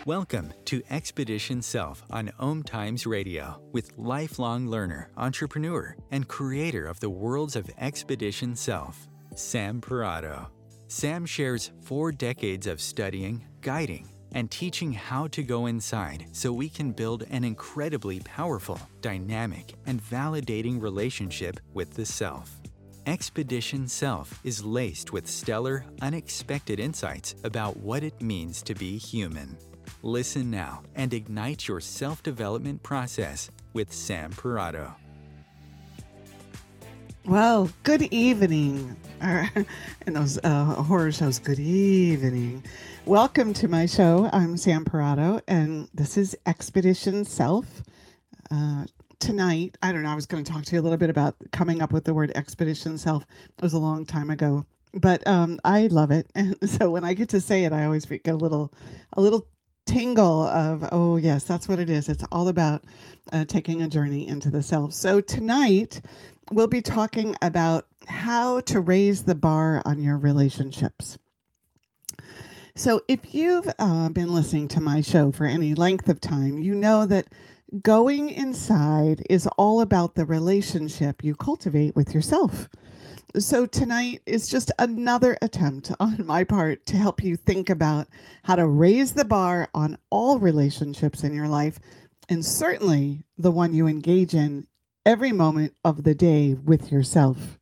Welcome to Expedition Self on Om Times Radio with lifelong learner, entrepreneur, and creator of the worlds of Expedition Self, Sam Parado. Sam shares 4 decades of studying, guiding, and teaching how to go inside so we can build an incredibly powerful, dynamic, and validating relationship with the self. Expedition Self is laced with stellar, unexpected insights about what it means to be human. Listen now and ignite your self-development process with Sam Parado. Well, good evening. And those horror shows, good evening. Welcome to my show. I'm Sam Parado, and this is Expedition Self. Tonight, I don't know, I was going to talk to you a little bit about coming up with the word Expedition Self. It was a long time ago, but I love it. And so when I get to say it, I always get a little tingle of, oh yes, that's what it is. It's all about taking a journey into the self. So tonight we'll be talking about how to raise the bar on your relationships. So if you've been listening to my show for any length of time, you know that going inside is all about the relationship you cultivate with yourself. So tonight is just another attempt on my part to help you think about how to raise the bar on all relationships in your life, and certainly the one you engage in every moment of the day with yourself.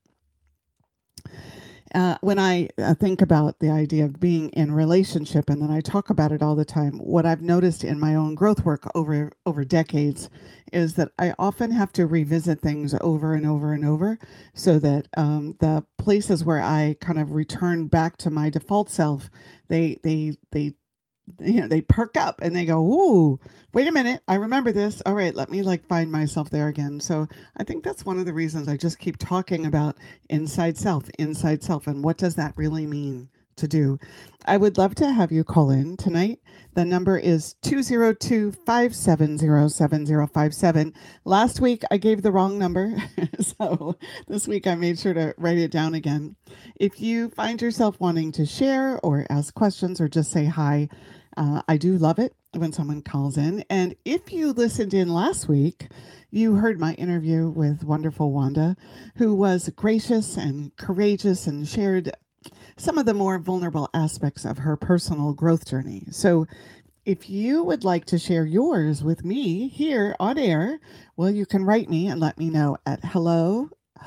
When I think about the idea of being in relationship, and then I talk about it all the time, what I've noticed in my own growth work over decades is that I often have to revisit things over and over and over, so that the places where I kind of return back to my default self, they perk up and they go, ooh, wait a minute, I remember this. All right, let me find myself there again. So I think that's one of the reasons I just keep talking about inside self, and what does that really mean to do? I would love to have you call in tonight. The number is 202-570-7057. Last week I gave the wrong number, so this week I made sure to write it down again. If you find yourself wanting to share or ask questions or just say hi, I do love it when someone calls in. And if you listened in last week, you heard my interview with wonderful Wanda, who was gracious and courageous and shared some of the more vulnerable aspects of her personal growth journey. So if you would like to share yours with me here on air, well, you can write me and let me know at hello,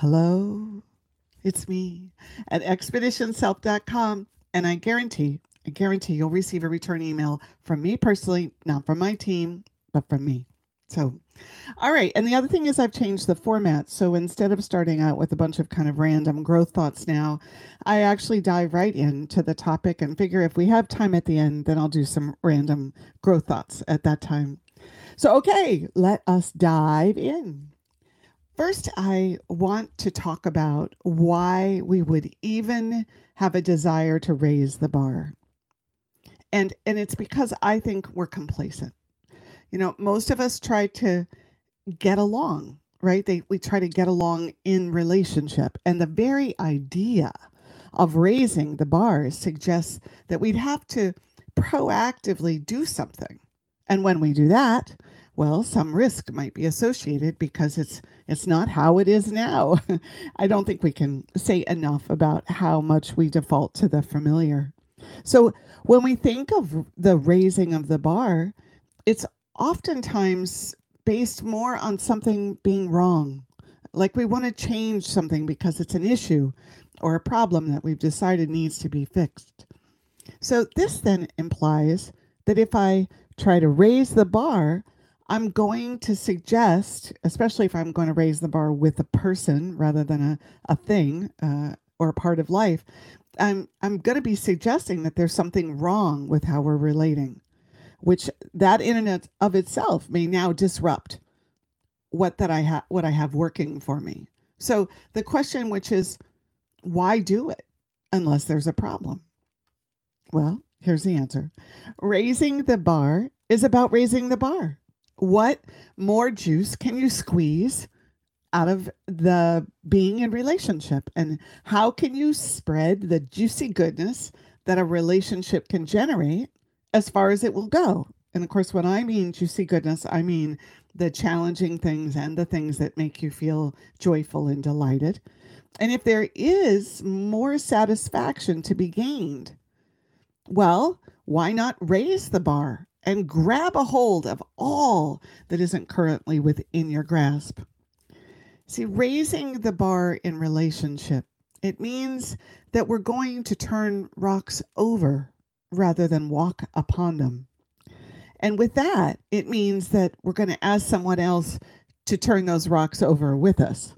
it's me, at expeditionself.com. And I guarantee you'll receive a return email from me personally, not from my team, but from me. So, all right. And the other thing is I've changed the format. So instead of starting out with a bunch of kind of random growth thoughts now, I actually dive right into the topic and figure if we have time at the end, then I'll do some random growth thoughts at that time. So, okay, let us dive in. First, I want to talk about why we would even have a desire to raise the bar. And it's because I think we're complacent. You know, most of us try to get along, right? We try to get along in relationship. And the very idea of raising the bar suggests that we'd have to proactively do something. And when we do that, well, some risk might be associated because it's not how it is now. I don't think we can say enough about how much we default to the familiar. So when we think of the raising of the bar, it's oftentimes based more on something being wrong. Like we want to change something because it's an issue or a problem that we've decided needs to be fixed. So this then implies that if I try to raise the bar, I'm going to suggest, especially if I'm going to raise the bar with a person rather than a thing or a part of life, I'm going to be suggesting that there's something wrong with how we're relating, which that in and of itself may now disrupt what I have working for me. So the question, which is, why do it unless there's a problem? Well, here's the answer. Raising the bar is about raising the bar. What more juice can you squeeze out of the being in relationship? And how can you spread the juicy goodness that a relationship can generate as far as it will go? And of course, when I mean juicy goodness, I mean the challenging things and the things that make you feel joyful and delighted. And if there is more satisfaction to be gained, well, why not raise the bar and grab a hold of all that isn't currently within your grasp? See, raising the bar in relationship, it means that we're going to turn rocks over rather than walk upon them. And with that, it means that we're going to ask someone else to turn those rocks over with us.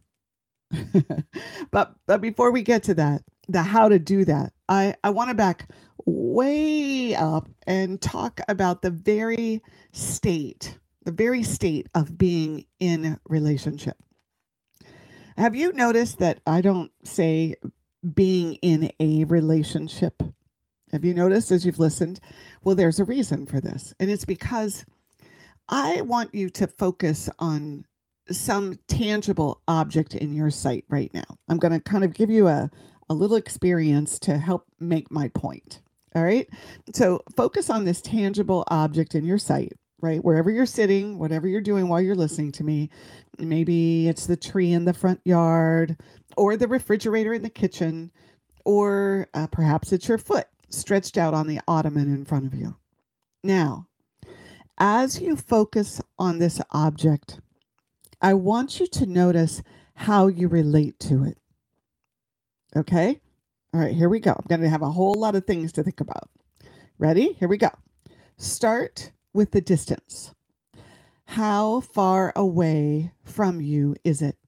but before we get to that, the how to do that, I want to back way up and talk about the very state of being in relationship. Have you noticed that I don't say being in a relationship? Have you noticed as you've listened? Well, there's a reason for this. And it's because I want you to focus on some tangible object in your sight right now. I'm going to kind of give you a little experience to help make my point. All right. So focus on this tangible object in your sight, right? Wherever you're sitting, whatever you're doing while you're listening to me. Maybe it's the tree in the front yard or the refrigerator in the kitchen, or perhaps it's your foot stretched out on the ottoman in front of you. Now, as you focus on this object, I want you to notice how you relate to it. Okay? All right, here we go. I'm going to have a whole lot of things to think about. Ready? Here we go. Start with the distance. How far away from you is it?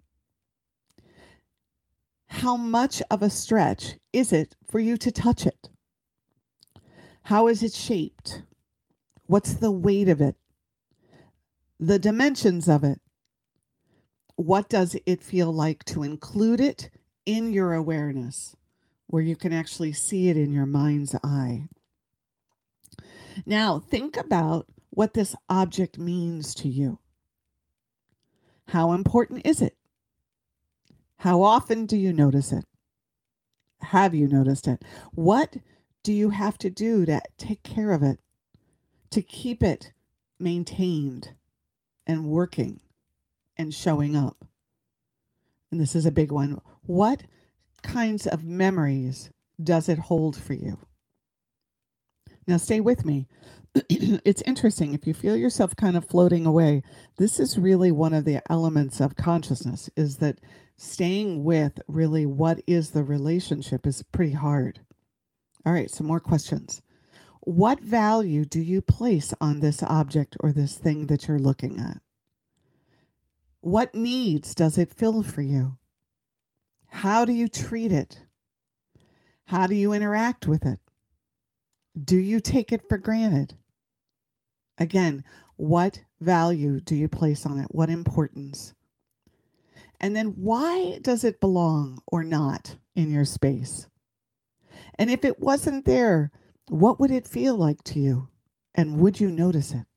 How much of a stretch is it for you to touch it? How is it shaped? What's the weight of it? The dimensions of it? What does it feel like to include it in your awareness, where you can actually see it in your mind's eye? Now, think about what this object means to you. How important is it? How often do you notice it? Have you noticed it? What do you have to do to take care of it, to keep it maintained and working and showing up? And this is a big one. What kinds of memories does it hold for you? Now, stay with me. It's interesting. If you feel yourself kind of floating away, this is really one of the elements of consciousness, is that staying with really what is the relationship is pretty hard. All right, some more questions. What value do you place on this object or this thing that you're looking at? What needs does it fill for you? How do you treat it? How do you interact with it? Do you take it for granted? Again, what value do you place on it? What importance? And then why does it belong or not in your space? And if it wasn't there, what would it feel like to you? And would you notice it?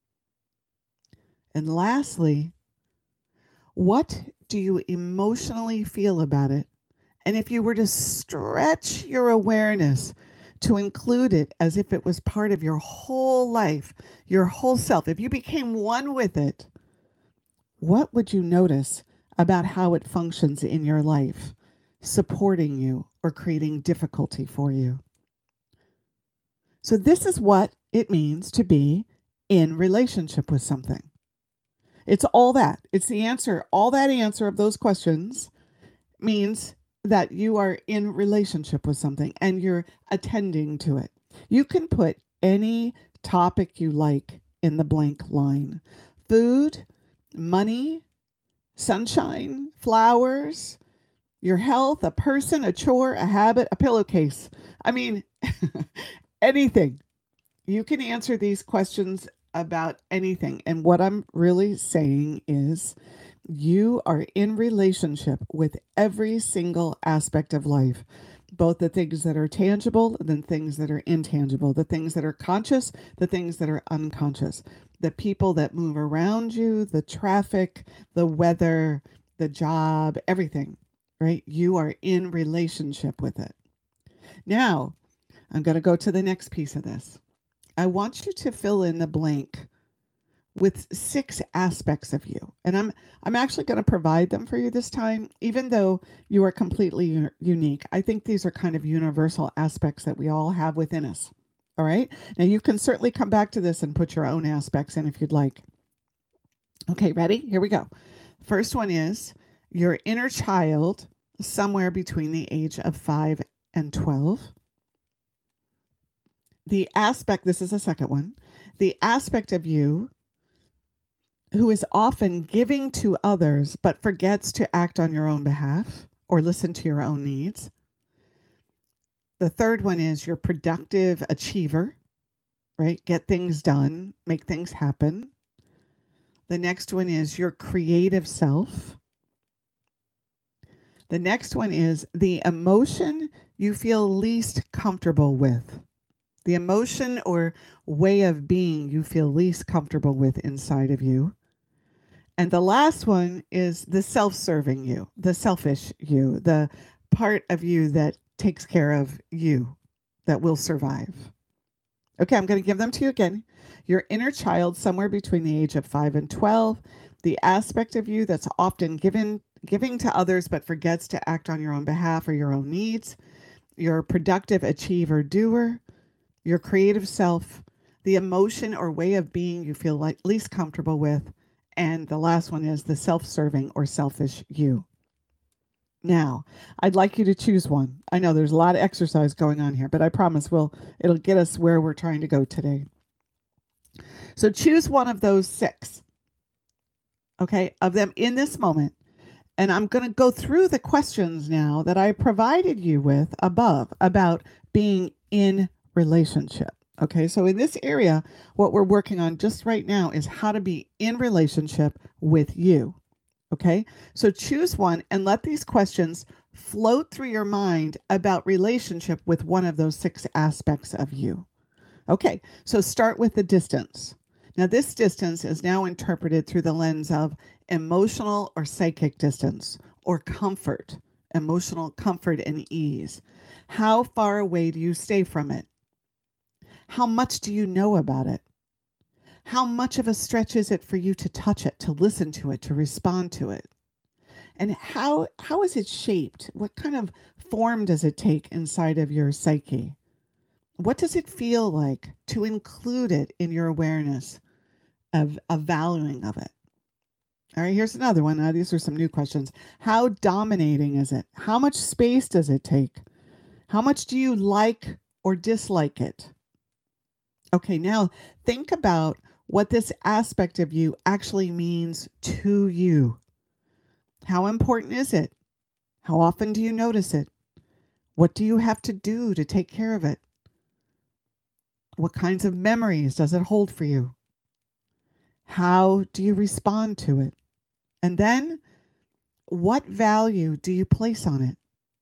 And lastly, what do you emotionally feel about it? And if you were to stretch your awareness to include it as if it was part of your whole life, your whole self, if you became one with it, what would you notice about how it functions in your life, supporting you or creating difficulty for you? So this is what it means to be in relationship with something. It's all that. It's the answer. All that answer of those questions means that you are in relationship with something and you're attending to it. You can put any topic you like in the blank line. Food, money, sunshine, flowers, your health, a person, a chore, a habit, a pillowcase. I mean, anything. You can answer these questions about anything. And what I'm really saying is you are in relationship with every single aspect of life, both the things that are tangible and the things that are intangible, the things that are conscious, the things that are unconscious, the people that move around you, the traffic, the weather, the job, everything, right? You are in relationship with it. Now, I'm going to go to the next piece of this. I want you to fill in the blank with 6 aspects of you. And I'm actually going to provide them for you this time, even though you are completely unique. I think these are kind of universal aspects that we all have within us. All right? Now you can certainly come back to this and put your own aspects in if you'd like. Okay, ready? Here we go. First one is your inner child, somewhere between the age of 5 and 12. The aspect, this is the second one, the aspect of you who is often giving to others but forgets to act on your own behalf or listen to your own needs. The third one is your productive achiever, right? Get things done, make things happen. The next one is your creative self. The next one is the emotion you feel least comfortable with. The emotion or way of being you feel least comfortable with inside of you. And the last one is the self-serving you, the selfish you, the part of you that takes care of you, that will survive. Okay, I'm going to give them to you again. Your inner child, somewhere between the age of 5 and 12, the aspect of you that's often giving to others but forgets to act on your own behalf or your own needs, your productive achiever doer, your creative self, the emotion or way of being you feel like least comfortable with, and the last one is the self-serving or selfish you. Now, I'd like you to choose one. I know there's a lot of exercise going on here, but I promise it'll get us where we're trying to go today. So choose one of those 6, okay, of them in this moment. And I'm going to go through the questions now that I provided you with above about being in relationship. Okay, so in this area, what we're working on just right now is how to be in relationship with you. Okay, so choose one and let these questions float through your mind about relationship with one of those 6 aspects of you. Okay, so start with the distance. Now, this distance is now interpreted through the lens of emotional or psychic distance or comfort, emotional comfort and ease. How far away do you stay from it? How much do you know about it? How much of a stretch is it for you to touch it, to listen to it, to respond to it? And how is it shaped? What kind of form does it take inside of your psyche? What does it feel like to include it in your awareness of valuing of it? All right, here's another one. Now, these are some new questions. How dominating is it? How much space does it take? How much do you like or dislike it? Okay, now think about what this aspect of you actually means to you. How important is it? How often do you notice it? What do you have to do to take care of it? What kinds of memories does it hold for you? How do you respond to it? And then, what value do you place on it?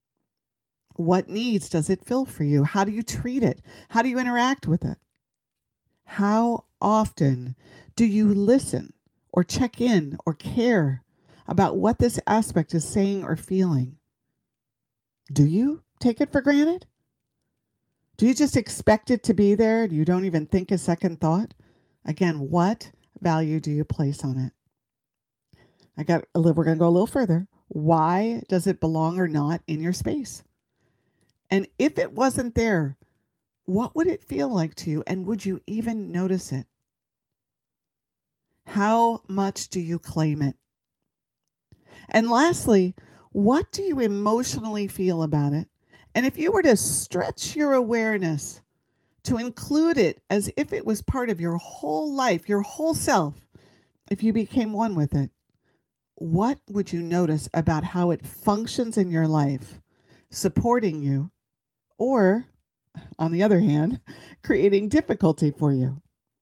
What needs does it fill for you? How do you treat it? How do you interact with it? How often do you listen or check in or care about what this aspect is saying or feeling? Do you take it for granted? Do you just expect it to be there and you don't even think a second thought? Again, what value do you place on it? We're going to go a little further. Why does it belong or not in your space? And if it wasn't there, what would it feel like to you? And would you even notice it? How much do you claim it? And lastly, what do you emotionally feel about it? And if you were to stretch your awareness to include it as if it was part of your whole life, your whole self, if you became one with it, what would you notice about how it functions in your life, supporting you, or, on the other hand, creating difficulty for you?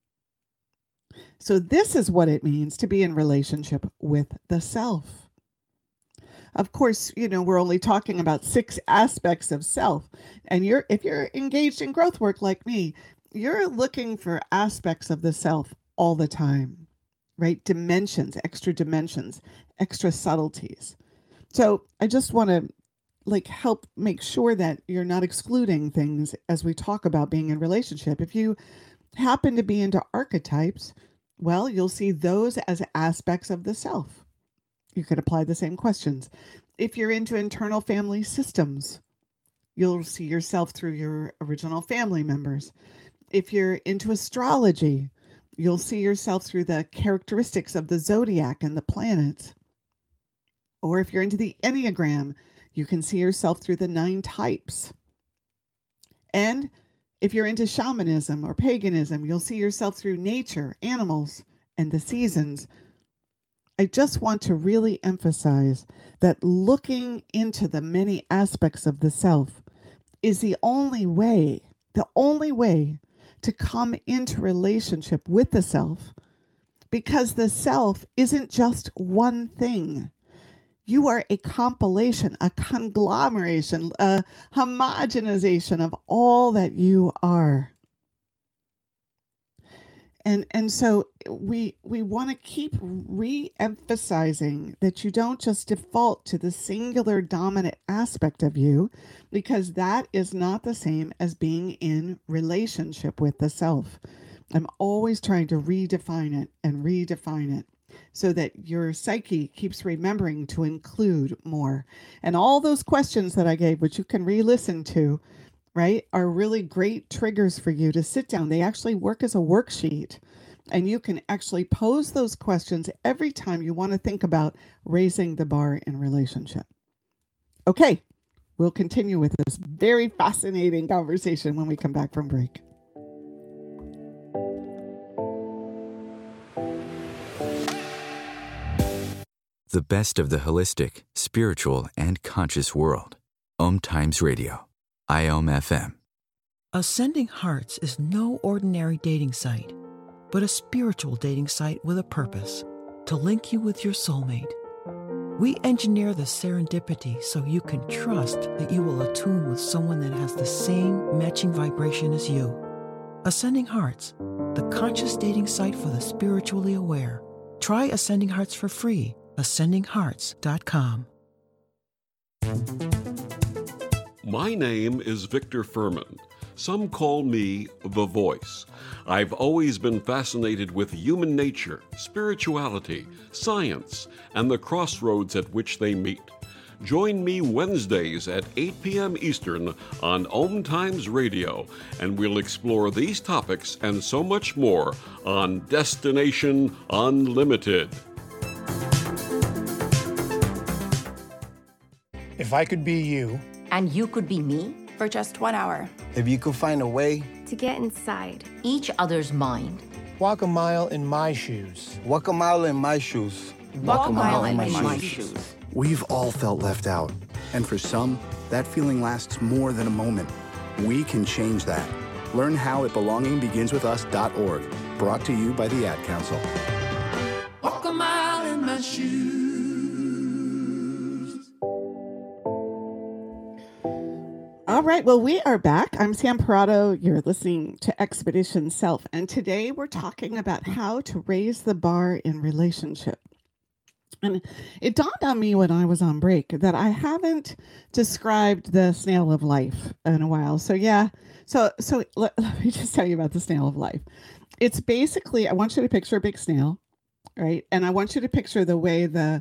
So this is what it means to be in relationship with the self. Of course, we're only talking about 6 aspects of self. And if you're engaged in growth work like me, you're looking for aspects of the self all the time, right? Dimensions, extra subtleties. So I just want to help make sure that you're not excluding things as we talk about being in relationship. If you happen to be into archetypes, well, you'll see those as aspects of the self. You could apply the same questions. If you're into internal family systems, you'll see yourself through your original family members. If you're into astrology, you'll see yourself through the characteristics of the zodiac and the planets. Or if you're into the Enneagram, you can see yourself through the 9 types. And if you're into shamanism or paganism, you'll see yourself through nature, animals, and the seasons. I just want to really emphasize that looking into the many aspects of the self is the only way to come into relationship with the self, because the self isn't just one thing. You are a compilation, a conglomeration, a homogenization of all that you are. And so we want to keep re-emphasizing that you don't just default to the singular dominant aspect of you, because that is not the same as being in relationship with the self. I'm always trying to redefine it so that your psyche keeps remembering to include more. And all those questions that I gave, which you can re-listen to, right, are really great triggers for you to sit down. They actually work as a worksheet, and you can actually pose those questions every time you want to think about raising the bar in relationship. Okay, we'll continue with this very fascinating conversation when we come back from break. The best of the holistic, spiritual, and conscious world. Om Times Radio. IOM FM. Ascending Hearts is no ordinary dating site, but a spiritual dating site with a purpose, to link you with your soulmate. We engineer the serendipity so you can trust that you will attune with someone that has the same matching vibration as you. Ascending Hearts, the conscious dating site for the spiritually aware. Try Ascending Hearts for free. AscendingHearts.com. My name is Victor Furman. Some call me The Voice. I've always been fascinated with human nature, spirituality, science, and the crossroads at which they meet. Join me Wednesdays at 8 p.m. Eastern on Om Times Radio, and we'll explore these topics and so much more on Destination Unlimited. If I could be you, and you could be me, for just 1 hour. If you could find a way to get inside each other's mind. Walk a mile in my shoes. Walk a mile in my shoes. Walk a mile in my shoes. We've all felt left out. And for some, that feeling lasts more than a moment. We can change that. Learn how at belongingbeginswithus.org. Brought to you by the Ad Council. Walk a mile in my shoes. All right, well, we are back. I'm Sam Parado. You're listening to Expedition Self, and today we're talking about how to raise the bar in relationship. And it dawned on me when I was on break that I haven't described the snail of life in a while. So let me just tell you about the snail of life. It's basically, I want you to picture a big snail, right? And I want you to picture the way the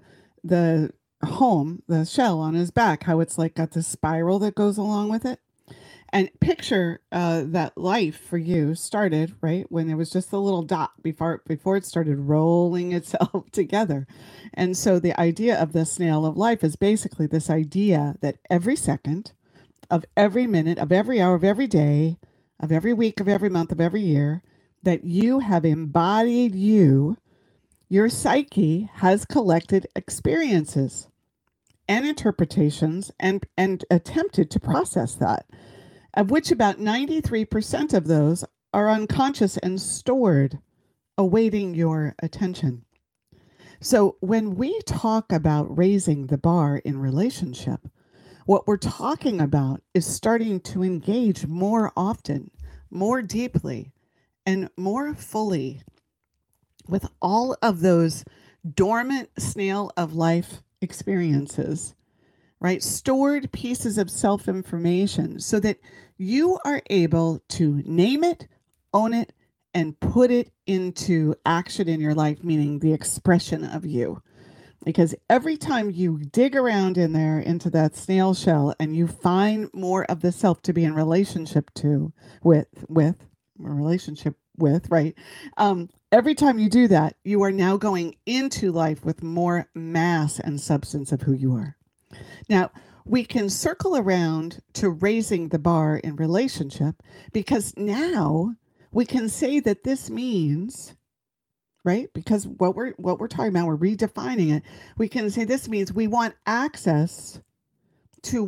shell on his back, how it's like got this spiral that goes along with it. And picture that life for you started, right, when there was just a little dot before it started rolling itself together. And so the idea of the snail of life is basically this idea that every second of every minute, of every hour, of every day, of every week, of every month, of every year, that you have embodied your psyche has collected experiences and interpretations and attempted to process that, of which about 93% of those are unconscious and stored, awaiting your attention. So when we talk about raising the bar in relationship, what we're talking about is starting to engage more often, more deeply, and more fully with all of those dormant snail of life experiences, right? Stored pieces of self-information so that you are able to name it, own it, and put it into action in your life, meaning the expression of you. Because every time you dig around in there into that snail shell and you find more of the self to be in relationship with, right? Every time you do that, you are now going into life with more mass and substance of who you are. Now, we can circle around to raising the bar in relationship, because now we can say that this means, right? Because what we're talking about, we're redefining it. We can say this means we want access to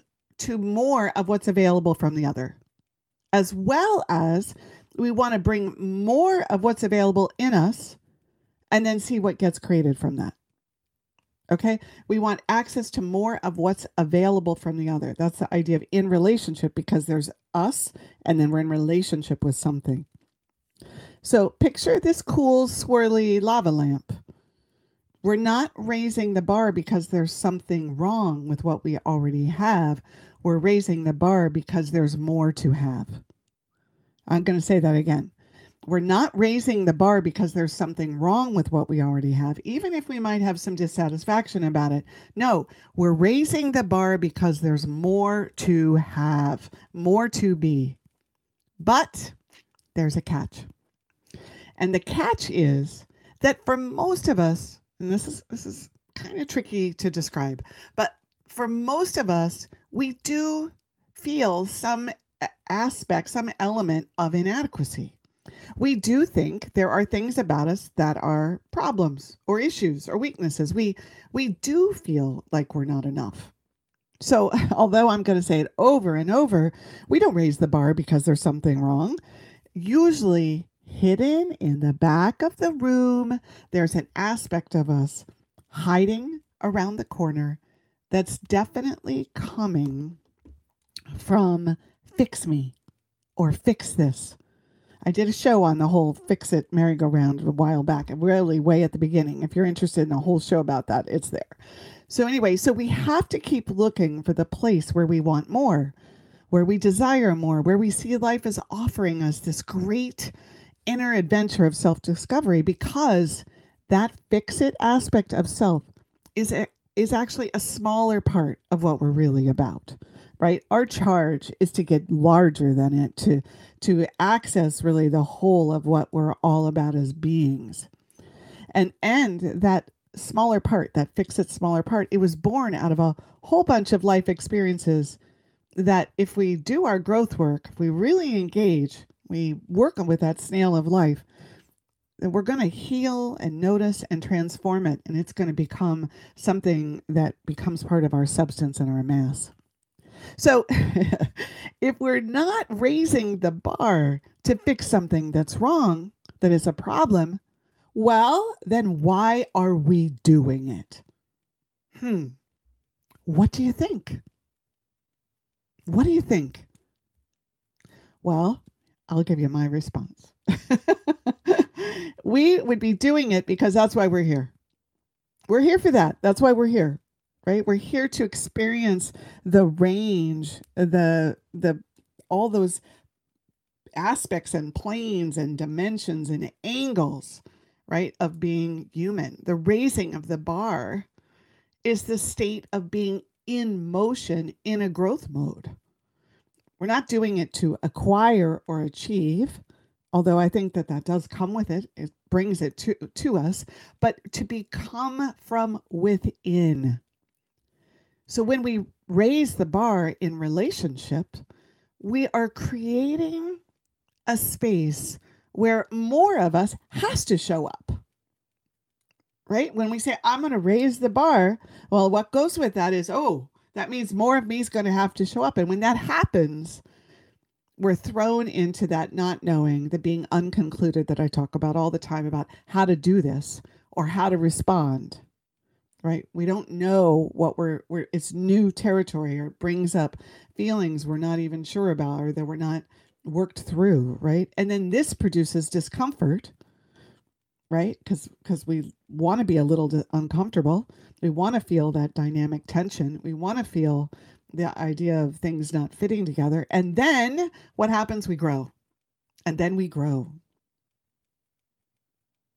more of what's available from the other, as well as we want to bring more of what's available in us and then see what gets created from that. Okay? We want access to more of what's available from the other. That's the idea of in relationship, because there's us and then we're in relationship with something. So picture this cool, swirly lava lamp. We're not raising the bar because there's something wrong with what we already have. We're raising the bar because there's more to have. I'm going to say that again. We're not raising the bar because there's something wrong with what we already have, even if we might have some dissatisfaction about it. No, we're raising the bar because there's more to have, more to be. But there's a catch. And the catch is that for most of us, and this is kind of tricky to describe, but for most of us, we do feel some aspect, some element of inadequacy. We do think there are things about us that are problems or issues or weaknesses. We do feel like we're not enough. So although I'm going to say it over and over, we don't raise the bar because there's something wrong. Usually hidden in the back of the room, there's an aspect of us hiding around the corner that's definitely coming from fix me or fix this. I did a show on the whole fix it merry-go-round a while back, really way at the beginning. If you're interested in a whole show about that, it's there. So anyway, so we have to keep looking for the place where we want more, where we desire more, where we see life as offering us this great inner adventure of self-discovery, because that fix it aspect of self is actually a smaller part of what we're really about. Right? Our charge is to get larger than it, to access really the whole of what we're all about as beings. And that smaller part, that fix it smaller part, it was born out of a whole bunch of life experiences that if we do our growth work, if we really engage, we work with that snail of life, then we're going to heal and notice and transform it. And it's going to become something that becomes part of our substance and our mass. So if we're not raising the bar to fix something that's wrong, that is a problem, well, then why are we doing it? What do you think? What do you think? Well, I'll give you my response. We would be doing it because that's why we're here. We're here for that. That's why we're here. Right? We're here to experience the range, all those aspects and planes and dimensions and angles, right, of being human. The raising of the bar is the state of being in motion in a growth mode. We're not doing it to acquire or achieve, although I think that does come with it. It brings it to us, but to become from within. So when we raise the bar in relationship, we are creating a space where more of us has to show up. Right? When we say, I'm going to raise the bar, well, what goes with that is, that means more of me is going to have to show up. And when that happens, we're thrown into that not knowing, the being unconcluded that I talk about all the time about how to do this or how to respond. Right? We don't know what it's new territory, or it brings up feelings we're not even sure about or that we're not worked through, right? And then this produces discomfort, right? Because we want to be a little uncomfortable. We want to feel that dynamic tension. We want to feel the idea of things not fitting together. And then what happens? We grow. And then we grow.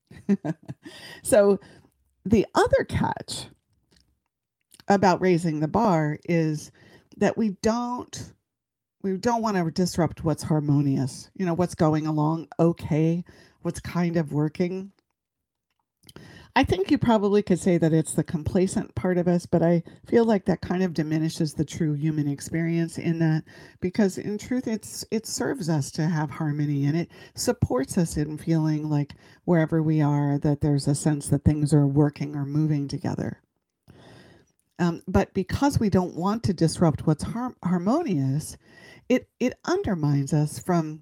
So the other catch about raising the bar is that we don't want to disrupt what's harmonious, what's going along okay, what's kind of working. I think you probably could say that it's the complacent part of us, but I feel like that kind of diminishes the true human experience in that, because in truth, it serves us to have harmony, and it supports us in feeling like wherever we are, that there's a sense that things are working or moving together. But because we don't want to disrupt what's harmonious, it undermines us from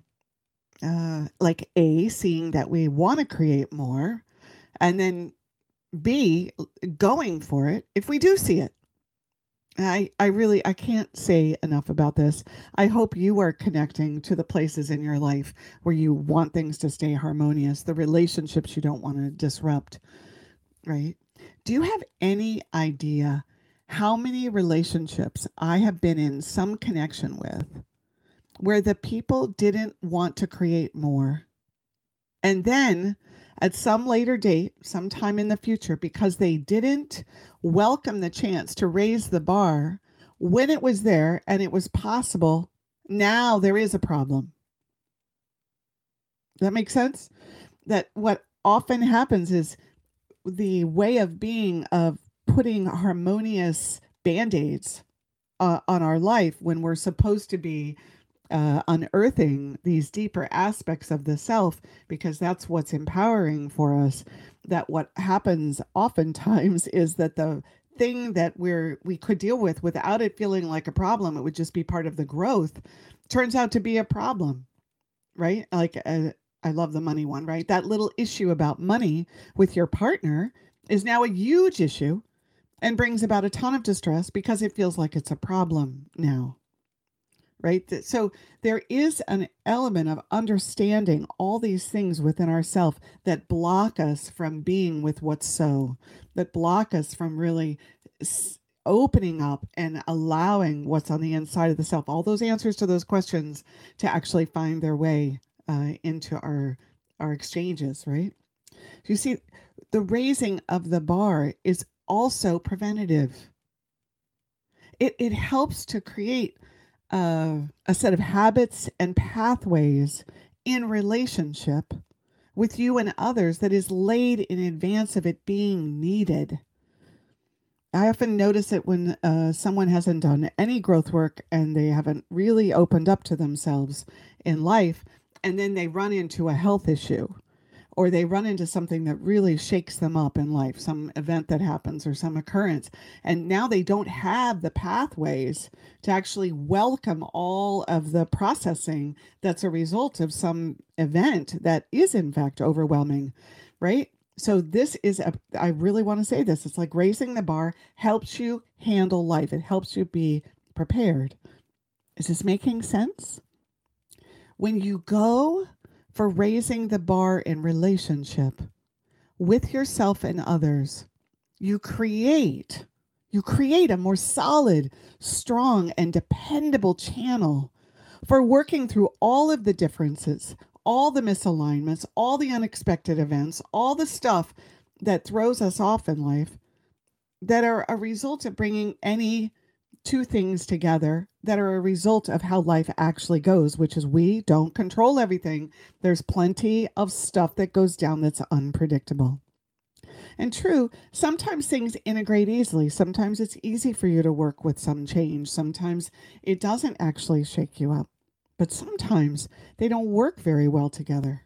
seeing that we want to create more, and then B, going for it if we do see it. I can't say enough about this. I hope you are connecting to the places in your life where you want things to stay harmonious, the relationships you don't want to disrupt, right? Do you have any idea how many relationships I have been in some connection with where the people didn't want to create more? And then at some later date, sometime in the future, because they didn't welcome the chance to raise the bar when it was there and it was possible, now there is a problem. Does that make sense? That what often happens is the way of being of putting harmonious band-aids on our life when we're supposed to be unearthing these deeper aspects of the self, because that's what's empowering for us. That what happens oftentimes is that the thing that we could deal with without it feeling like a problem, it would just be part of the growth, turns out to be a problem, right? Like I love the money one, right? That little issue about money with your partner is now a huge issue and brings about a ton of distress because it feels like it's a problem now. Right? So there is an element of understanding all these things within ourselves that block us from being with what's so, that block us from really opening up and allowing what's on the inside of the self, all those answers to those questions to actually find their way into our exchanges, right? You see, the raising of the bar is also preventative. It helps to create a set of habits and pathways in relationship with you and others that is laid in advance of it being needed. I often notice it when someone hasn't done any growth work and they haven't really opened up to themselves in life, and then they run into a health issue, or they run into something that really shakes them up in life, some event that happens or some occurrence. And now they don't have the pathways to actually welcome all of the processing that's a result of some event that is in fact overwhelming, right? So this is, I really want to say this, it's like raising the bar helps you handle life. It helps you be prepared. Is this making sense? When you go for raising the bar in relationship with yourself and others, you create a more solid, strong, and dependable channel for working through all of the differences, all the misalignments, all the unexpected events, all the stuff that throws us off in life that are a result of bringing any two things together that are a result of how life actually goes, which is we don't control everything. There's plenty of stuff that goes down that's unpredictable. And true, sometimes things integrate easily. Sometimes it's easy for you to work with some change. Sometimes it doesn't actually shake you up. But sometimes they don't work very well together.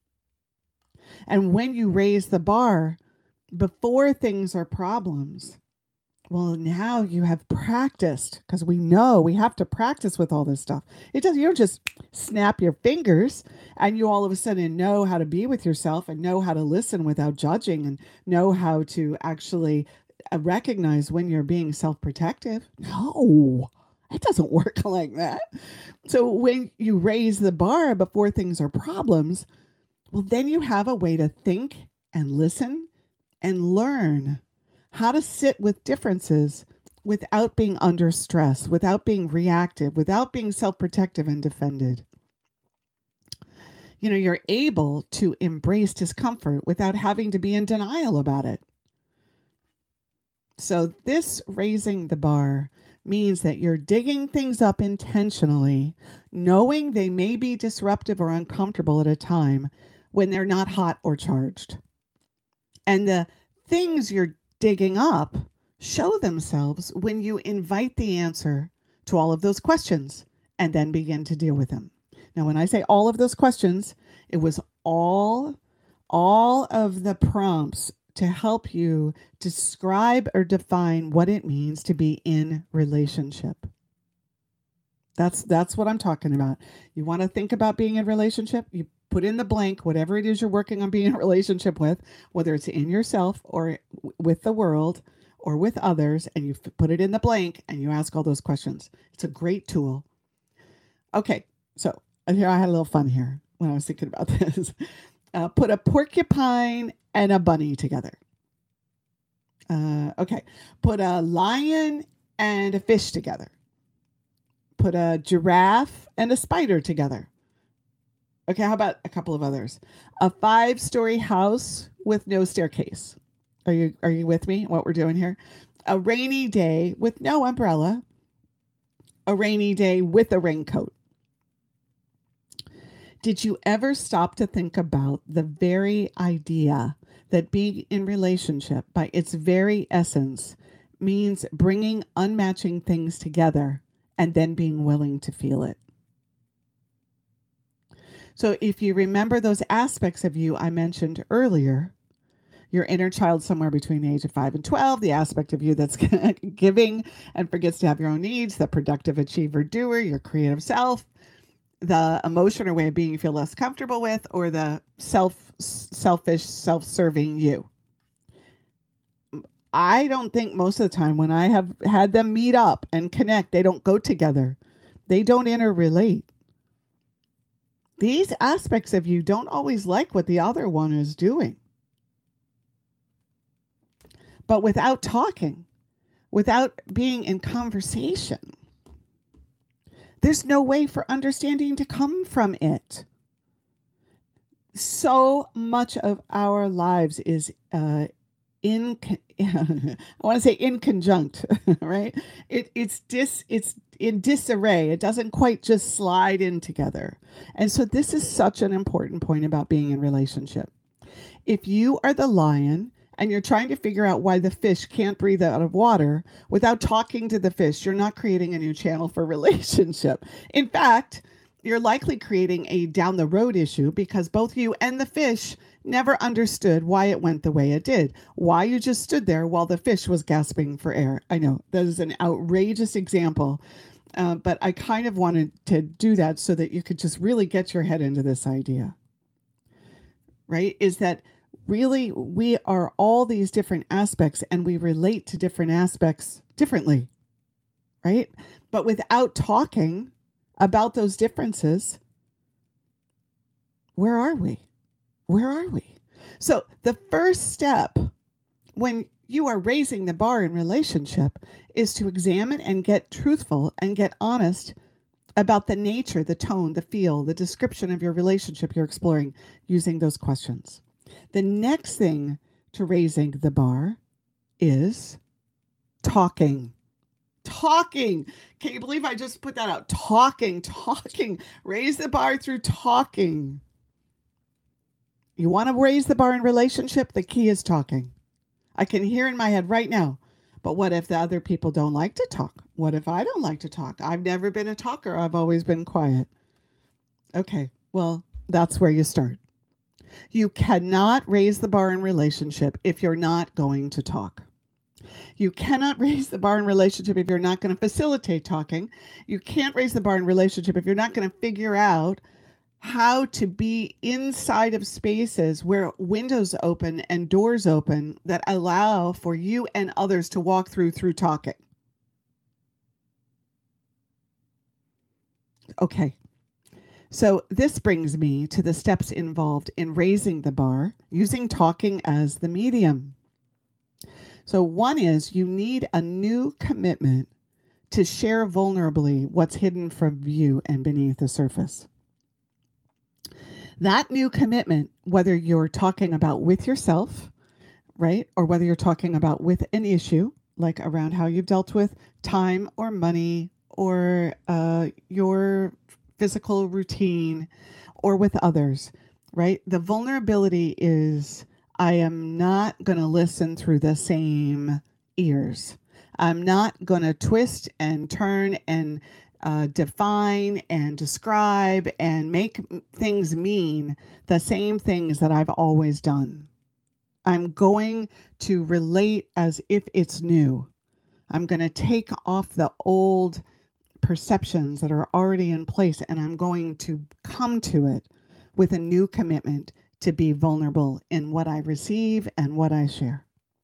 And when you raise the bar before things are problems, well, now you have practiced, because we know we have to practice with all this stuff. You don't just snap your fingers and you all of a sudden know how to be with yourself and know how to listen without judging and know how to actually recognize when you're being self-protective. No, it doesn't work like that. So when you raise the bar before things are problems, well, then you have a way to think and listen and learn how to sit with differences without being under stress, without being reactive, without being self-protective and defended. you're able to embrace discomfort without having to be in denial about it. So this raising the bar means that you're digging things up intentionally, knowing they may be disruptive or uncomfortable at a time when they're not hot or charged. And the things you're digging up show themselves when you invite the answer to all of those questions and then begin to deal with them. Now, when I say all of those questions, it was all of the prompts to help you describe or define what it means to be in relationship. That's what I'm talking about. You want to think about being in relationship? You put in the blank, whatever it is you're working on being in a relationship with, whether it's in yourself or with the world or with others, and you put it in the blank and you ask all those questions. It's a great tool. Okay, so here I had a little fun here when I was thinking about this. Put a porcupine and a bunny together. Okay, put a lion and a fish together. Put a giraffe and a spider together. Okay, how about a couple of others? A 5-story house with no staircase. Are you with me? What we're doing here? A rainy day with no umbrella. A rainy day with a raincoat. Did you ever stop to think about the very idea that being in relationship, by its very essence, means bringing unmatching things together and then being willing to feel it? So if you remember those aspects of you I mentioned earlier, your inner child somewhere between the age of 5 and 12, the aspect of you that's giving and forgets to have your own needs, the productive achiever doer, your creative self, the emotion or way of being you feel less comfortable with, or the selfish, self-serving you. I don't think most of the time when I have had them meet up and connect, they don't go together. They don't interrelate. These aspects of you don't always like what the other one is doing. But without talking, without being in conversation, there's no way for understanding to come from it. So much of our lives is I want to say inconjunct, right? It's in disarray. It doesn't quite just slide in together. And so this is such an important point about being in relationship. If you are the lion and you're trying to figure out why the fish can't breathe out of water without talking to the fish, you're not creating a new channel for relationship. In fact, you're likely creating a down the road issue because both you and the fish never understood why it went the way it did, why you just stood there while the fish was gasping for air. I know that is an outrageous example, but I kind of wanted to do that so that you could just really get your head into this idea, right? Is that really we are all these different aspects and we relate to different aspects differently, right? But without talking about those differences, where are we? Where are we? So the first step when you are raising the bar in relationship is to examine and get truthful and get honest about the nature, the tone, the feel, the description of your relationship you're exploring using those questions. The next thing to raising the bar is talking. Talking. Can you believe I just put that out? Talking. Raise the bar through talking. You want to raise the bar in relationship? The key is talking. I can hear in my head right now, but what if the other people don't like to talk? What if I don't like to talk? I've never been a talker. I've always been quiet. Okay, well, that's where you start. You cannot raise the bar in relationship if you're not going to talk. You cannot raise the bar in relationship if you're not going to facilitate talking. You can't raise the bar in relationship if you're not going to figure out how to be inside of spaces where windows open and doors open that allow for you and others to walk through talking. Okay. So this brings me to the steps involved in raising the bar using talking as the medium. So one is you need a new commitment to share vulnerably what's hidden from view and beneath the surface. That new commitment, whether you're talking about with yourself, right, or whether you're talking about with an issue, like around how you've dealt with time or money or your physical routine or with others, right? The vulnerability is, I am not going to listen through the same ears. I'm not going to twist and turn and define and describe and make things mean the same things that I've always done. I'm going to relate as if it's new. I'm going to take off the old perceptions that are already in place, and I'm going to come to it with a new commitment to be vulnerable in what I receive and what I share.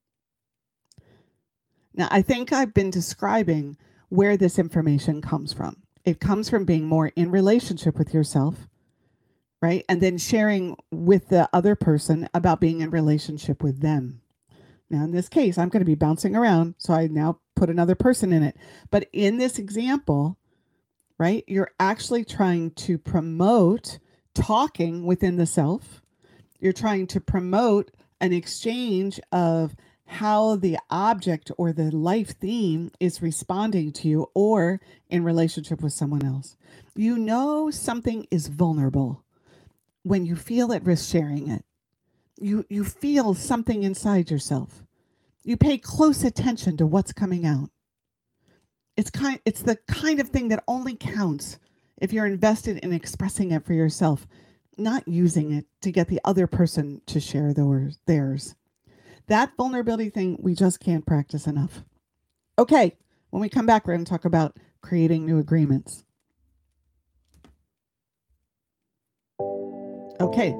Now, I think I've been describing where this information comes from. It comes from being more in relationship with yourself, right? And then sharing with the other person about being in relationship with them. Now, in this case, I'm going to be bouncing around, so I now put another person in it. But in this example, right, you're actually trying to promote talking within the self. You're trying to promote an exchange of how the object or the life theme is responding to you or in relationship with someone else. You know something is vulnerable when you feel at risk sharing it. You feel something inside yourself. You pay close attention to what's coming out. It's the kind of thing that only counts if you're invested in expressing it for yourself, not using it to get the other person to share theirs. That vulnerability thing, we just can't practice enough. Okay, when we come back, we're going to talk about creating new agreements. Okay.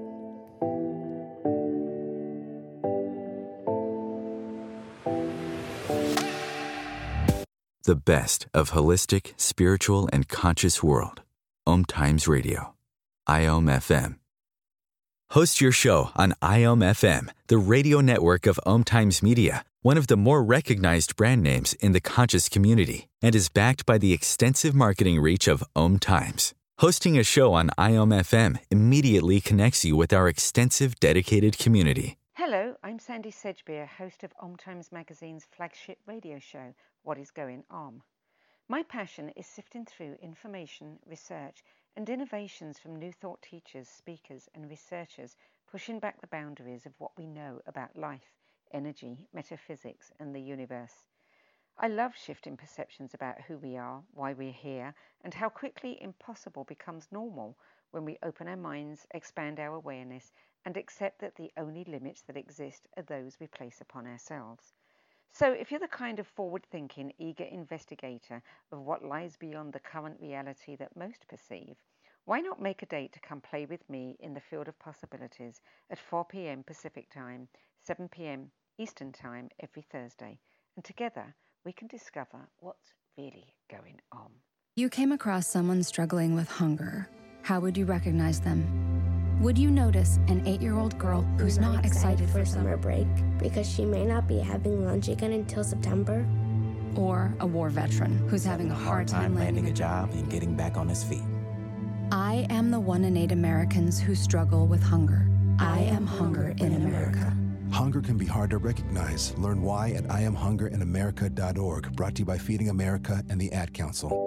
The best of holistic, spiritual, and conscious world. Om Times Radio. IOM FM. Host your show on IOM FM, the radio network of Om Times Media, one of the more recognized brand names in the conscious community, and is backed by the extensive marketing reach of Om Times. Hosting a show on IOM FM immediately connects you with our extensive dedicated community. Hello, I'm Sandy Sedgbeer, host of Om Times Magazine's flagship radio show, What is Going Om. My passion is sifting through information, research, and innovations from new thought teachers, speakers, and researchers pushing back the boundaries of what we know about life, energy, metaphysics, and the universe. I love shifting perceptions about who we are, why we're here, and how quickly impossible becomes normal when we open our minds, expand our awareness, and accept that the only limits that exist are those we place upon ourselves. So if you're the kind of forward-thinking, eager investigator of what lies beyond the current reality that most perceive, why not make a date to come play with me in the field of possibilities at 4 p.m. Pacific Time, 7 p.m. Eastern Time every Thursday, and together we can discover what's really going on. You came across someone struggling with hunger. How would you recognize them? Would you notice an 8-year-old girl who's not excited for summer break because she may not be having lunch again until September? Or a war veteran who's having a hard time landing a job and getting back on his feet? I am the 1 in 8 Americans who struggle with hunger. I am hunger in America. Hunger can be hard to recognize. Learn why at IamHungerInAmerica.org. Brought to you by Feeding America and the Ad Council.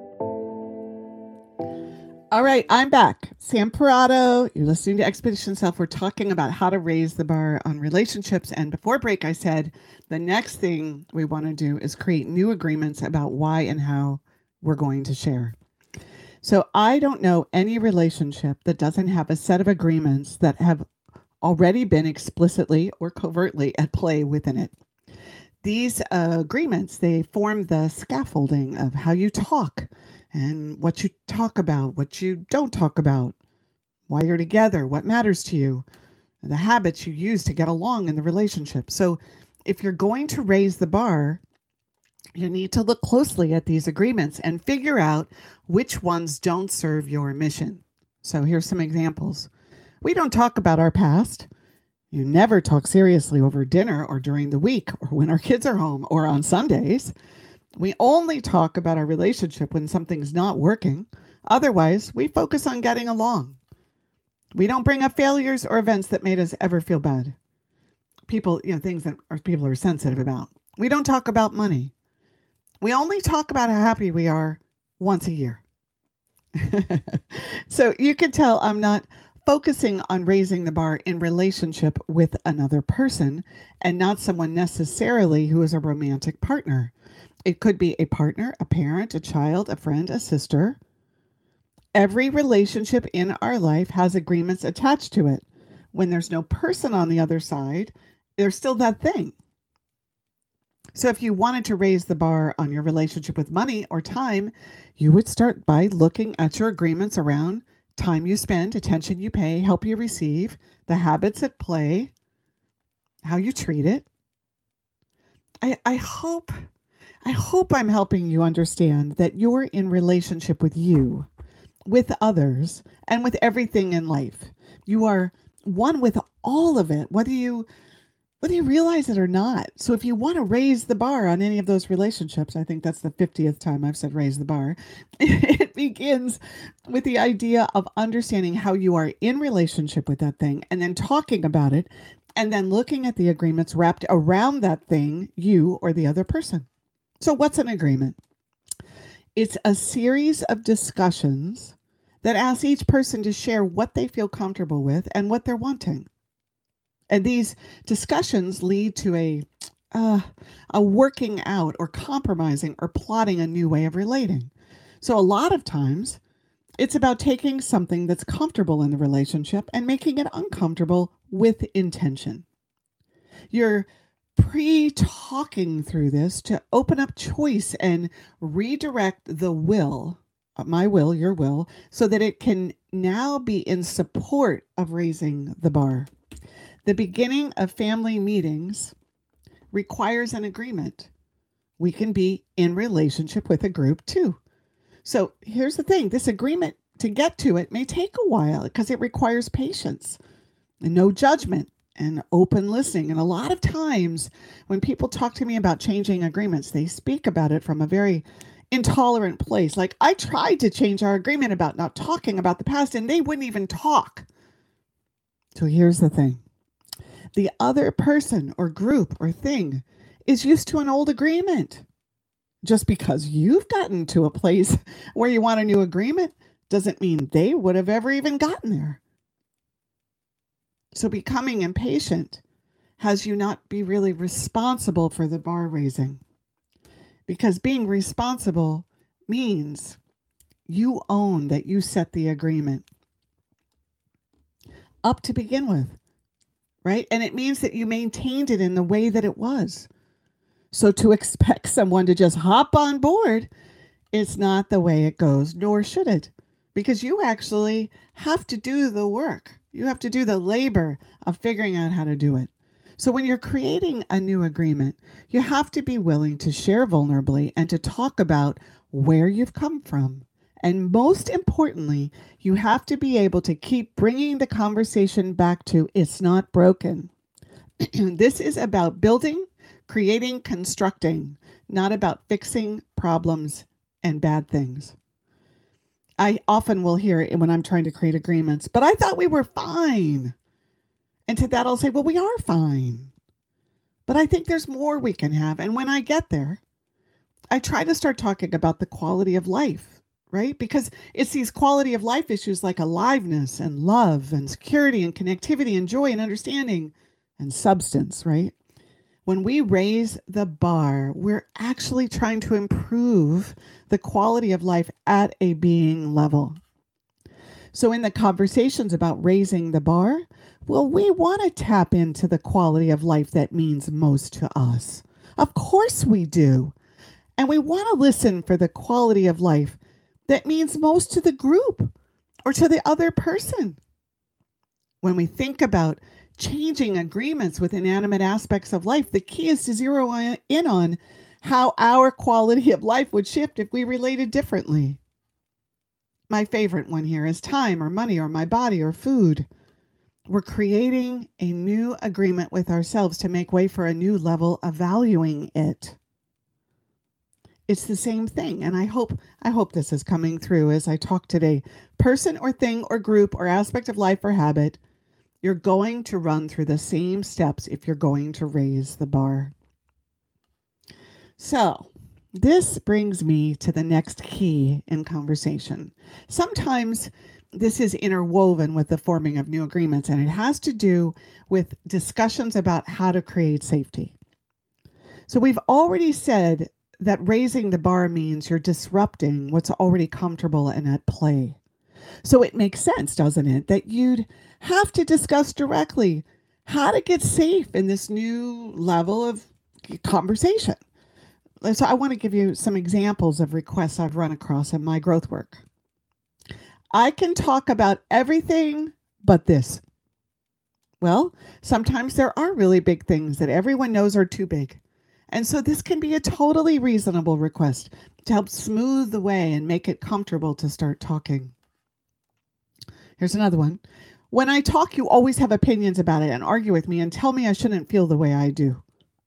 All right, I'm back. Sam Parado. You're listening to Expedition Self. We're talking about how to raise the bar on relationships. And before break, I said the next thing we want to do is create new agreements about why and how we're going to share. So I don't know any relationship that doesn't have a set of agreements that have already been explicitly or covertly at play within it. These agreements, they form the scaffolding of how you talk and what you talk about, what you don't talk about, why you're together, what matters to you, the habits you use to get along in the relationship. So if you're going to raise the bar, you need to look closely at these agreements and figure out which ones don't serve your mission. So here's some examples. We don't talk about our past. You never talk seriously over dinner or during the week or when our kids are home or on Sundays. We only talk about our relationship when something's not working. Otherwise, we focus on getting along. We don't bring up failures or events that made us ever feel bad. People, things that people are sensitive about. We don't talk about money. We only talk about how happy we are once a year. So you can tell I'm not focusing on raising the bar in relationship with another person and not someone necessarily who is a romantic partner. It could be a partner, a parent, a child, a friend, a sister. Every relationship in our life has agreements attached to it. When there's no person on the other side, there's still that thing. So if you wanted to raise the bar on your relationship with money or time, you would start by looking at your agreements around time you spend, attention you pay, help you receive, the habits at play, how you treat it. I hope I'm helping you understand that you're in relationship with you, with others, and with everything in life. You are one with all of it, whether you realize it or not. So if you want to raise the bar on any of those relationships, I think that's the 50th time I've said raise the bar. It begins with the idea of understanding how you are in relationship with that thing and then talking about it and then looking at the agreements wrapped around that thing, you or the other person. So what's an agreement? It's a series of discussions that ask each person to share what they feel comfortable with and what they're wanting. And these discussions lead to a working out or compromising or plotting a new way of relating. So a lot of times it's about taking something that's comfortable in the relationship and making it uncomfortable with intention. You're pre-talking through this to open up choice and redirect the will, my will, your will, so that it can now be in support of raising the bar. The beginning of family meetings requires an agreement. We can be in relationship with a group too. So here's the thing. This agreement, to get to it, may take a while because it requires patience and no judgment and open listening. And a lot of times when people talk to me about changing agreements, they speak about it from a very intolerant place. Like, I tried to change our agreement about not talking about the past and they wouldn't even talk. So here's the thing. The other person or group or thing is used to an old agreement. Just because you've gotten to a place where you want a new agreement doesn't mean they would have ever even gotten there. So becoming impatient has you not be really responsible for the bar raising. Because being responsible means you own that you set the agreement up to begin with. Right? And it means that you maintained it in the way that it was. So to expect someone to just hop on board, it's not the way it goes, nor should it. Because you actually have to do the work. You have to do the labor of figuring out how to do it. So when you're creating a new agreement, you have to be willing to share vulnerably and to talk about where you've come from. And most importantly, you have to be able to keep bringing the conversation back to it's not broken. This is about building, creating, constructing, not about fixing problems and bad things. I often will hear it when I'm trying to create agreements, but I thought we were fine. And to that, I'll say, well, we are fine. But I think there's more we can have. And when I get there, I try to start talking about the quality of life. Right? Because it's these quality of life issues like aliveness and love and security and connectivity and joy and understanding and substance, right? When we raise the bar, we're actually trying to improve the quality of life at a being level. So in the conversations about raising the bar, well, we want to tap into the quality of life that means most to us. Of course we do. And we want to listen for the quality of life that means most to the group or to the other person. When we think about changing agreements with inanimate aspects of life, the key is to zero in on how our quality of life would shift if we related differently. My favorite one here is time or money or my body or food. We're creating a new agreement with ourselves to make way for a new level of valuing it. It's the same thing. And I hope this is coming through as I talk today. Person or thing or group or aspect of life or habit, you're going to run through the same steps if you're going to raise the bar. So this brings me to the next key in conversation. Sometimes this is interwoven with the forming of new agreements, and it has to do with discussions about how to create safety. So we've already said that raising the bar means you're disrupting what's already comfortable and at play. So it makes sense, doesn't it, that you'd have to discuss directly how to get safe in this new level of conversation. So I want to give you some examples of requests I've run across in my growth work. I can talk about everything but this. Well, sometimes there are really big things that everyone knows are too big. And so this can be a totally reasonable request to help smooth the way and make it comfortable to start talking. Here's another one. When I talk, you always have opinions about it and argue with me and tell me I shouldn't feel the way I do.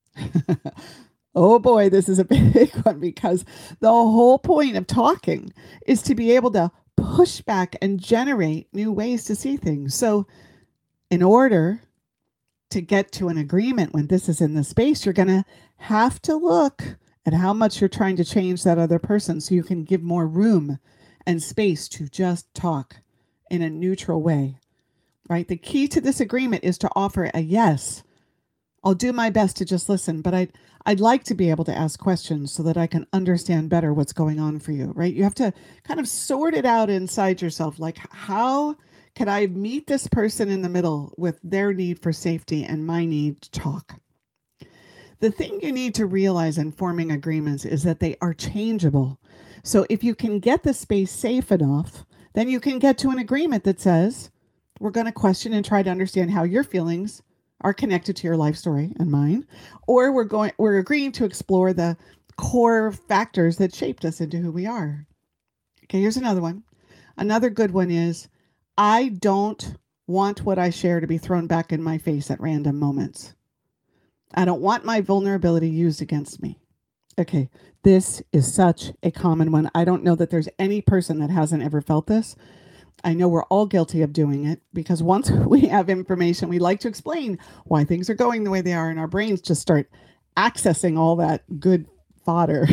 Oh boy, this is a big one, because the whole point of talking is to be able to push back and generate new ways to see things. So in order to get to an agreement when this is in the space, you're going to have to look at how much you're trying to change that other person so you can give more room and space to just talk in a neutral way, right? The key to this agreement is to offer a yes. I'll do my best to just listen, but I'd like to be able to ask questions so that I can understand better what's going on for you, right? You have to kind of sort it out inside yourself. Like, how can I meet this person in the middle with their need for safety and my need to talk? The thing you need to realize in forming agreements is that they are changeable. So if you can get the space safe enough, then you can get to an agreement that says, we're going to question and try to understand how your feelings are connected to your life story and mine, or we're agreeing to explore the core factors that shaped us into who we are. Okay, here's another one. Another good one is, I don't want what I share to be thrown back in my face at random moments. I don't want my vulnerability used against me. Okay, this is such a common one. I don't know that there's any person that hasn't ever felt this. I know we're all guilty of doing it, because once we have information, we like to explain why things are going the way they are, and our brains just start accessing all that good fodder.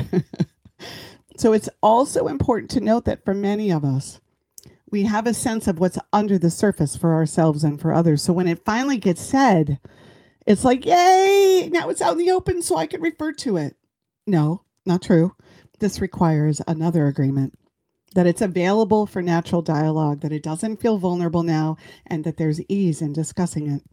So it's also important to note that for many of us, we have a sense of what's under the surface for ourselves and for others. So when it finally gets said, it's like, yay, now it's out in the open so I can refer to it. No, not true. This requires another agreement, that it's available for natural dialogue, that it doesn't feel vulnerable now, and that there's ease in discussing it.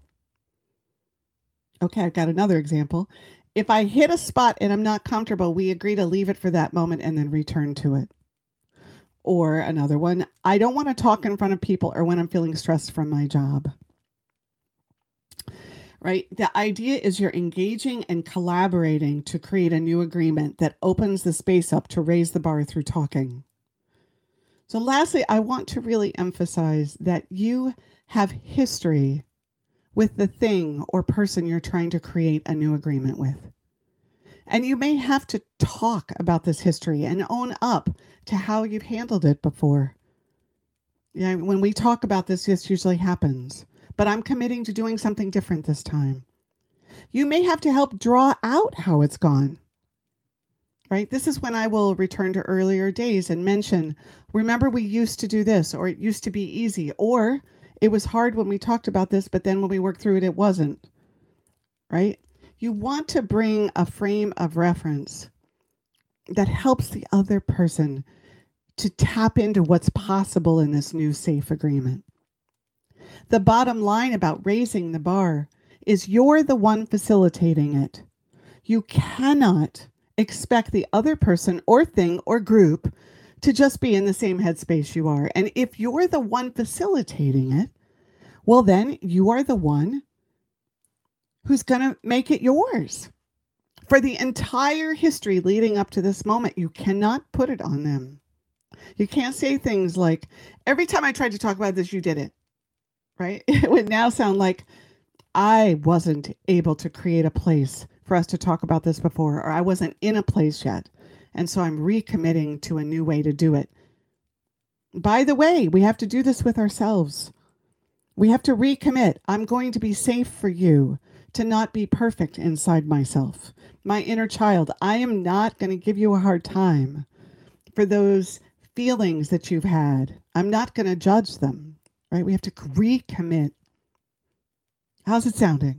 Okay, I've got another example. If I hit a spot and I'm not comfortable, we agree to leave it for that moment and then return to it. Or another one, I don't want to talk in front of people or when I'm feeling stressed from my job. Right? The idea is you're engaging and collaborating to create a new agreement that opens the space up to raise the bar through talking. So lastly, I want to really emphasize that you have history with the thing or person you're trying to create a new agreement with. And you may have to talk about this history and own up to how you've handled it before. Yeah, when we talk about this usually happens, but I'm committing to doing something different this time. You may have to help draw out how it's gone. Right? This is when I will return to earlier days and mention, remember we used to do this, or it used to be easy, or it was hard when we talked about this, but then when we worked through it, it wasn't. Right? You want to bring a frame of reference that helps the other person to tap into what's possible in this new safe agreement. The bottom line about raising the bar is you're the one facilitating it. You cannot expect the other person or thing or group to just be in the same headspace you are. And if you're the one facilitating it, well, then you are the one who's going to make it yours. For the entire history leading up to this moment, you cannot put it on them. You can't say things like, every time I tried to talk about this, you did it. Right? It would now sound like, I wasn't able to create a place for us to talk about this before, or I wasn't in a place yet. And so I'm recommitting to a new way to do it. By the way, we have to do this with ourselves. We have to recommit. I'm going to be safe for you to not be perfect inside myself. My inner child, I am not going to give you a hard time for those feelings that you've had. I'm not going to judge them, right? We have to recommit. How's it sounding?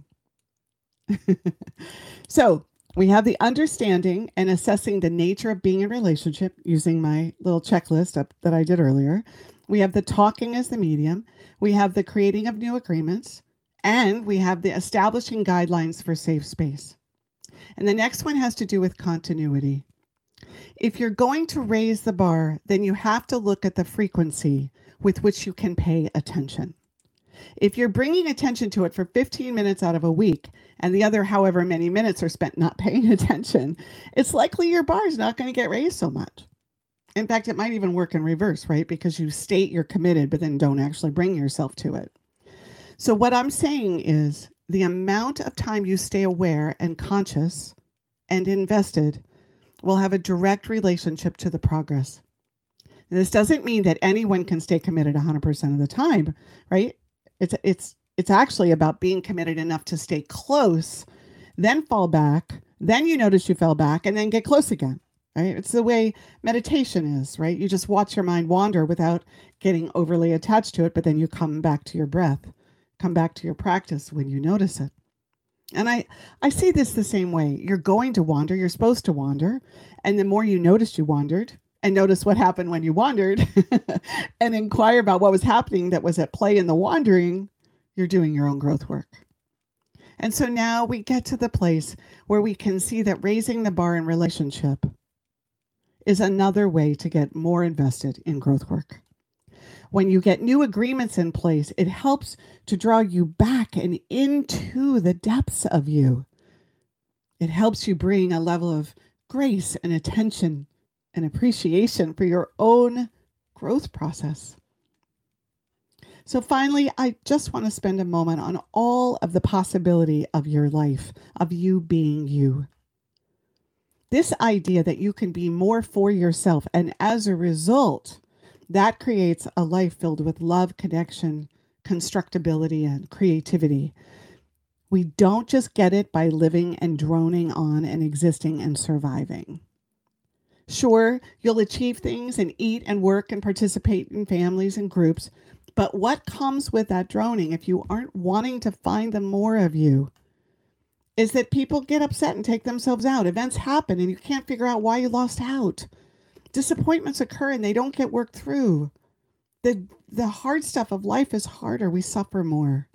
So we have the understanding and assessing the nature of being in a relationship using my little checklist that I did earlier. We have the talking as the medium. We have the creating of new agreements. And we have the establishing guidelines for safe space. And the next one has to do with continuity. If you're going to raise the bar, then you have to look at the frequency with which you can pay attention. If you're bringing attention to it for 15 minutes out of a week, and the other however many minutes are spent not paying attention, it's likely your bar is not going to get raised so much. In fact, it might even work in reverse, right? Because you state you're committed, but then don't actually bring yourself to it. So what I'm saying is the amount of time you stay aware and conscious and invested will have a direct relationship to the progress. This doesn't mean that anyone can stay committed 100% of the time, right? It's actually about being committed enough to stay close, then fall back, then you notice you fell back, and then get close again, right? It's the way meditation is, right? You just watch your mind wander without getting overly attached to it, but then you come back to your breath, come back to your practice when you notice it. And I see this the same way. You're going to wander, you're supposed to wander, and the more you notice you wandered, and notice what happened when you wandered, and inquire about what was happening that was at play in the wandering, you're doing your own growth work. And so now we get to the place where we can see that raising the bar in relationship is another way to get more invested in growth work. When you get new agreements in place, it helps to draw you back and into the depths of you. It helps you bring a level of grace and attention and appreciation for your own growth process. So finally, I just want to spend a moment on all of the possibility of your life, of you being you. This idea that you can be more for yourself, and as a result, that creates a life filled with love, connection, constructability, and creativity. We don't just get it by living and droning on and existing and surviving. Sure, you'll achieve things and eat and work and participate in families and groups, but what comes with that droning if you aren't wanting to find the more of you is that people get upset and take themselves out. Events happen and you can't figure out why you lost out. Disappointments occur and they don't get worked through. The hard stuff of life is harder. We suffer more.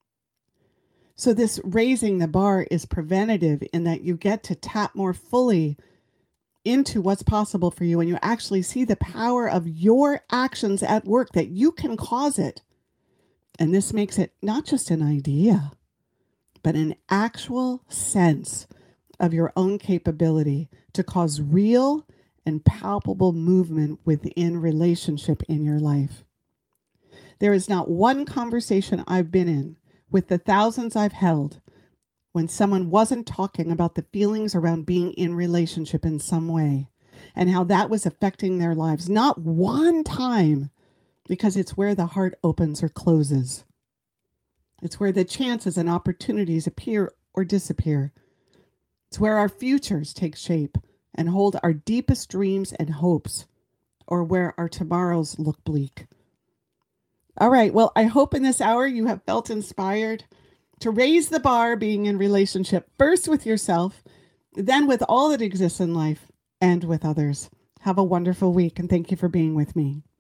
So this raising the bar is preventative in that you get to tap more fully into what's possible for you and you actually see the power of your actions at work, that you can cause it. And this makes it not just an idea, but an actual sense of your own capability to cause real and palpable movement within relationship in your life. There is not one conversation I've been in with the thousands I've held when someone wasn't talking about the feelings around being in relationship in some way and how that was affecting their lives. Not one time, because it's where the heart opens or closes. It's where the chances and opportunities appear or disappear. It's where our futures take shape and hold our deepest dreams and hopes, or where our tomorrows look bleak. All right, well, I hope in this hour you have felt inspired to raise the bar being in relationship, first with yourself, then with all that exists in life, and with others. Have a wonderful week, and thank you for being with me.